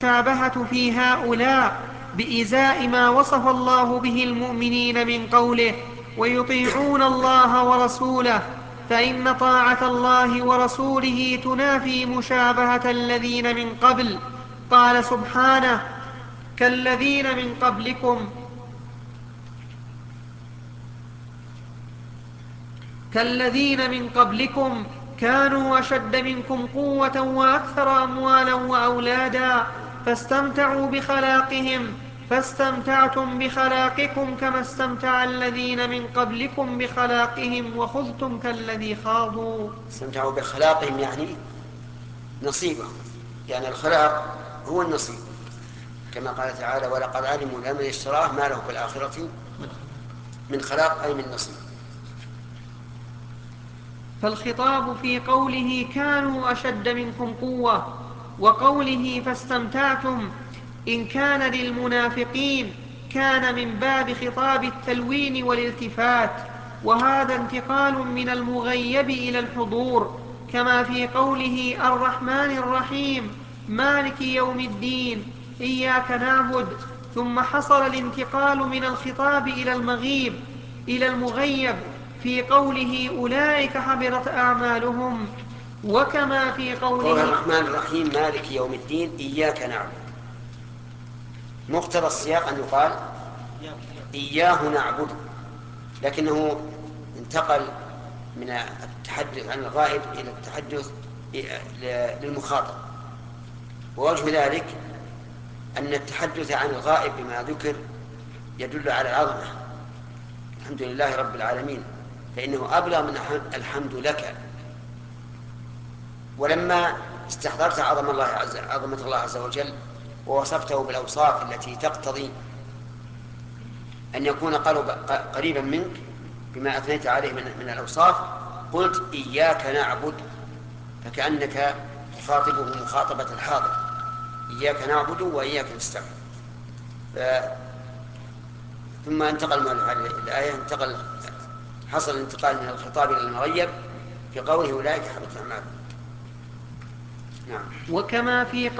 المشابهة في هؤلاء بإزاء ما وصف الله به المؤمنين من قوله ويطيعون الله ورسوله، فإن طاعة الله ورسوله تنافي مشابهة الذين من قبل. قال سبحانه كالذين من قبلكم كانوا أشد منكم قوة وأكثر أموالا وأولادا فاستمتعوا بخلاقهم فاستمتعتم بخلاقكم كما استمتع الذين من قبلكم بخلاقهم وخذتم كالذي خاضوا. استمتعوا بخلاقهم يعني نصيبهم، يعني الخلاق هو النصيب، كما قال تعالى ولقد علموا لمن اشتراه ما له في الآخرة من خلاق أي من نصيب. فالخطاب في قوله كانوا أشد منكم قوة وقوله فاستمتعتم إن كان للمنافقين كان من باب خطاب التلوين والالتفات، وهذا انتقال من المغيب إلى الحضور، كما في قوله الرحمن الرحيم مالك يوم الدين إياك نعبد، ثم حصل الانتقال من الخطاب إلى المغيب في قوله أولئك حبطت أعمالهم. وكما في قول قوله الرحمن الرحيم مالك يوم الدين إياك نعبد، مقتضى السياق أن يقال إياه نعبد، لكنه انتقل من التحدث عن الغائب إلى التحدث للمخاطب. ووجه ذلك أن التحدث عن الغائب بما ذكر يدل على العظمة، الحمد لله رب العالمين، فإنه أبلغ من الحمد لك. ولما استحضرت عظمة الله عز وجل ووصفته بالأوصاف التي تقتضي أن يكون قريبا منك بما أثنيت عليه من الأوصاف، قلت إياك نعبد، فكأنك تخاطبه مخاطبة الحاضر، إياك نعبد وإياك نستعين. ثم انتقل من هذه الآية حصل الانتقال من الخطاب إلى المغيب في قوله أولئك حبطت أعمالهم. نعم. وكما في